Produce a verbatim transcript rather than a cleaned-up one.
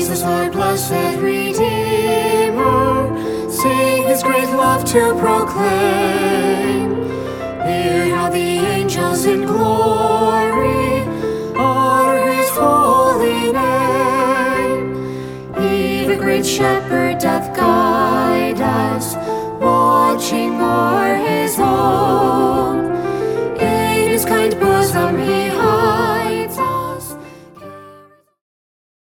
Jesus, our blessed Redeemer, sing his great love to proclaim. Hear how the angels in glory honor his holy name. He, the great shepherd, doth guide us, watching o'er